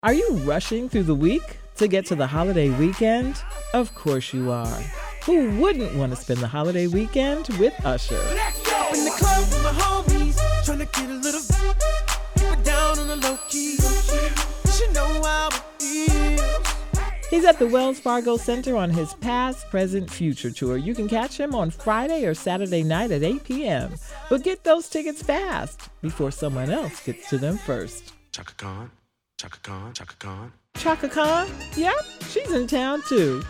Are you rushing through the week to get to the holiday weekend? Of course you are. Who wouldn't want to spend the holiday weekend with Usher? Let's go! In the club with my homies, trying to get a little but down on the low key. You should know how it feels. He's at the Wells Fargo Center on his Past, Present, Future tour. You can catch him on Friday or Saturday night at 8 p.m. But get those tickets fast before someone else gets to them first. Chaka Khan, Chaka Khan, Chaka Khan. Chaka Khan? Yep, she's in town too.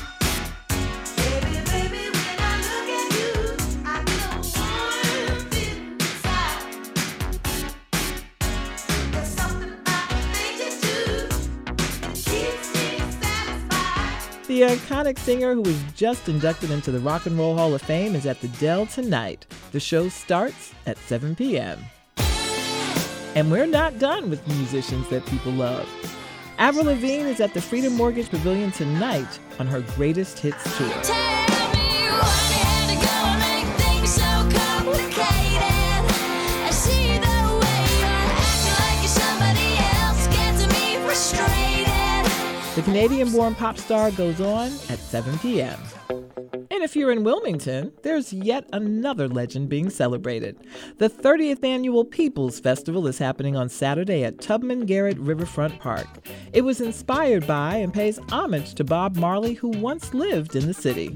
The iconic singer who was just inducted into the Rock and Roll Hall of Fame is at the Dell tonight. The show starts at 7 p.m. And we're not done with musicians that people love. Avril Lavigne is at the Freedom Mortgage Pavilion tonight on her Greatest Hits tour. Tell me why you had to go and make things so complicated. I see the way you're acting like you're somebody else, gets me frustrated. The Canadian-born pop star goes on at 7 p.m. And if you're in Wilmington, there's yet another legend being celebrated. The 30th annual Peoples Festival is happening on Saturday at Tubman Garrett Riverfront Park. It was inspired by and pays homage to Bob Marley, who once lived in the city.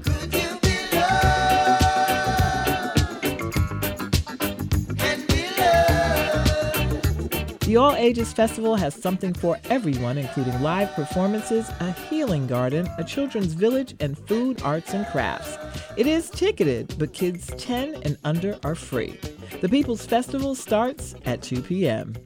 The All Ages Festival has something for everyone, including live performances, a healing garden, a children's village, and food, arts, and crafts. It is ticketed, but kids 10 and under are free. The People's Festival starts at 2 p.m.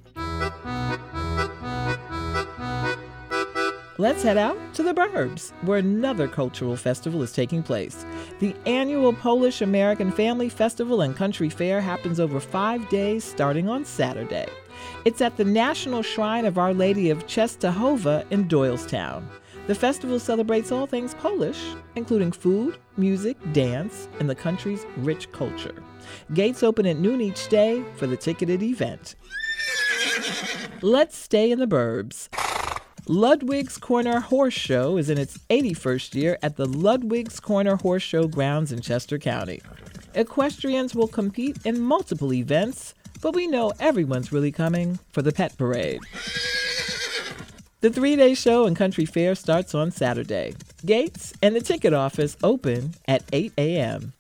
Let's head out to the Burbs, where another cultural festival is taking place. The annual Polish-American Family Festival and Country Fair happens over 5 days, starting on Saturday. It's at the National Shrine of Our Lady of Czestochowa in Doylestown. The festival celebrates all things Polish, including food, music, dance, and the country's rich culture. Gates open at noon each day for the ticketed event. Let's stay in the burbs. Ludwig's Corner Horse Show is in its 81st year at the Ludwig's Corner Horse Show grounds in Chester County. Equestrians will compete in multiple events, but we know everyone's really coming for the pet parade. The 3-day show and country fair starts on Saturday. Gates and the ticket office open at 8 a.m.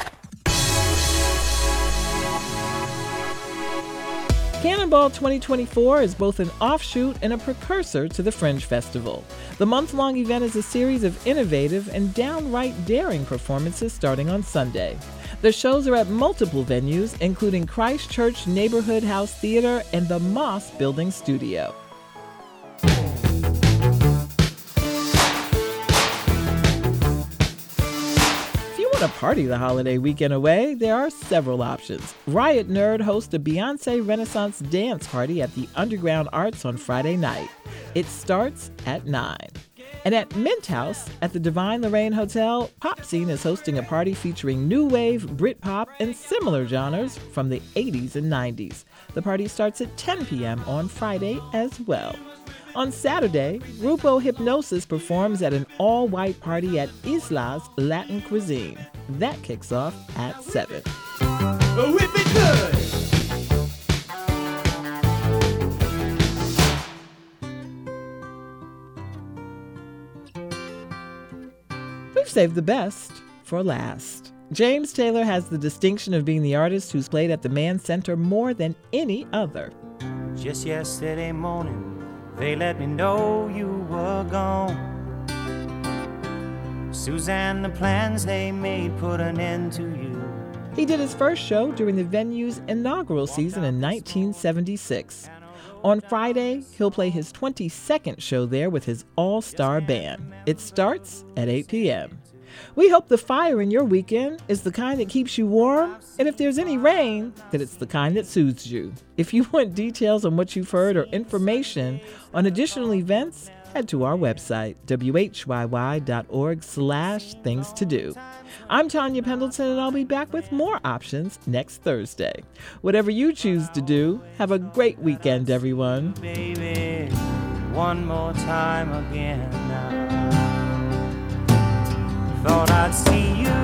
Cannonball 2024 is both an offshoot and a precursor to the Fringe Festival. The month-long event is a series of innovative and downright daring performances starting on Sunday. The shows are at multiple venues, including Christchurch Neighborhood House Theater and the Moss Building Studio. To party the holiday weekend away, there are several options. Riot Nerd hosts a Beyonce Renaissance dance party at the Underground Arts on Friday night. It starts at 9. And at Mint House at the Divine Lorraine Hotel, Pop Scene is hosting a party featuring new wave, Britpop, and similar genres from the 80s and 90s. The party starts at 10 p.m. on Friday as well. On Saturday, Grupo Hypnosis performs at an all-white party at Isla's Latin Cuisine. That kicks off at 7. Whip it good! We've saved the best for last. James Taylor has the distinction of being the artist who's played at the Mann Center more than any other. Just yesterday morning, they let me know you were gone. Suzanne, the plans they made put an end to you. He did his first show during the venue's inaugural season in 1976. On Friday, he'll play his 22nd show there with his all-star band. It starts at 8 p.m. We hope the fire in your weekend is the kind that keeps you warm, and if there's any rain, that it's the kind that soothes you. If you want details on what you've heard or information on additional events, head to our website, whyy.org/things to do. I'm Tanya Pendleton, and I'll be back with more options next Thursday. Whatever you choose to do, have a great weekend, everyone. Baby. one more time again now. Thought I'd see you